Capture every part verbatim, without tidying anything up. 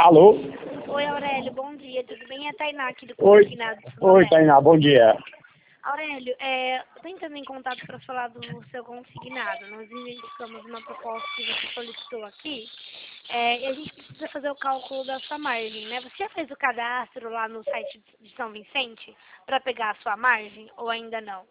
Alô? Oi, Aurélio, bom dia, tudo bem? É a Tainá aqui do Oi. Consignado. Oi, Tainá, bom dia. Aurélio, é, eu tô entrando em contato para falar do seu consignado. Nós identificamos uma proposta que você solicitou aqui, é, e a gente precisa fazer o cálculo da sua margem, né? Você já fez o cadastro lá no site de São Vicente para pegar a sua margem ou ainda não?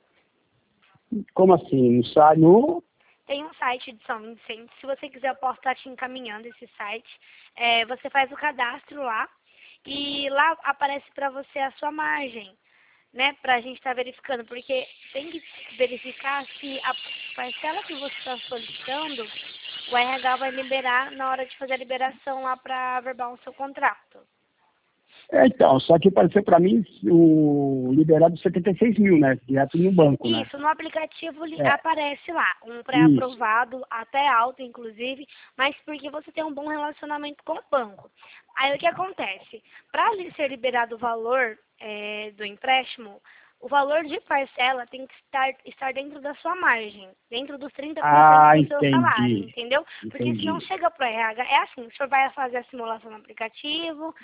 Como assim? Não sai no... Tem um site de São Vicente, se você quiser eu posso estar te encaminhando esse site. É, você faz o cadastro lá e lá aparece para você a sua margem, né, para a gente estar verificando, porque tem que verificar se a parcela que você está solicitando, o R H vai liberar na hora de fazer a liberação lá para averbar o seu contrato. É, então, só que pareceu para mim o liberado setenta e seis mil, né? Direto no banco, né? Isso, no aplicativo É. aparece lá, um pré-aprovado, até alto inclusive, mas porque você tem um bom relacionamento com o banco. Aí o que acontece? Para ser liberado o valor é, do empréstimo, o valor de parcela tem que estar, estar dentro da sua margem, dentro dos trinta por cento Ah, do seu salário, entendi. entendeu? Porque senão Entendi. chega para o R H, é assim, o senhor vai fazer a simulação no aplicativo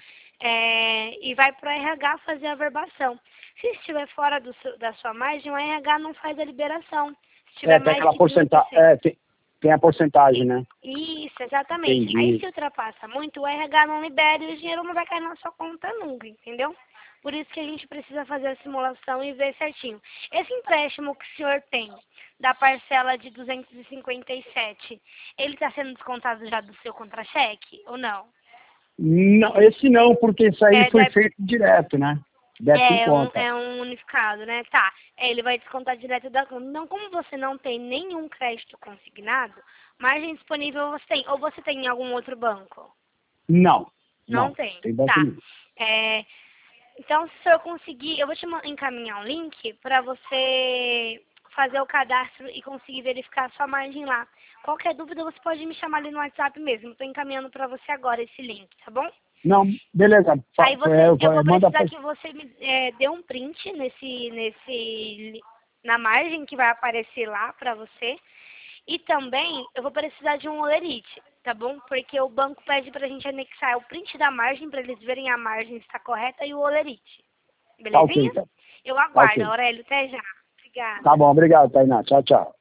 é, e vai para o R H fazer a averbação. Se estiver fora do seu, da sua margem, o R H não faz a liberação. Se tiver É, tem mais aquela de trinta por porcentagem. cento. É, tem, tem a porcentagem, né? Isso, exatamente. Aí Entendi. se ultrapassa muito, o R H não libera e o dinheiro não vai cair na sua conta nunca, entendeu? Por isso que a gente precisa fazer a simulação e ver certinho. Esse empréstimo que o senhor tem, da parcela de duzentos e cinquenta e sete, ele está sendo descontado já do seu contra-cheque ou não? Não, esse não, porque isso aí É, foi deve, feito direto, né? Débito em é, um, conta. é um unificado, né? Tá, é, ele vai descontar direto da conta. Então, como você não tem nenhum crédito consignado, margem disponível você tem. Ou você tem em algum outro banco? Não, Não não. tem. Tem banco Tá. nenhum. É, então, se o senhor conseguir, eu vou te ma- encaminhar um link para você fazer o cadastro e conseguir verificar a sua margem lá. Qualquer dúvida, você pode me chamar ali no WhatsApp mesmo. Estou encaminhando para você agora esse link, tá bom? Não, beleza. Aí Fa- você, eu é, vou é, manda precisar pra... que você me é, dê um print nesse, nesse, li- na margem que vai aparecer lá para você. E também eu vou precisar de um olerite, tá bom? Porque o banco pede pra gente anexar o print da margem para eles verem a margem está correta e o olerite. Tá ok, Belezinha? então. Eu Tá aguardo, ok. Aurélio, até já. Obrigada. Tá bom, obrigado, Tainá. Tchau, tchau.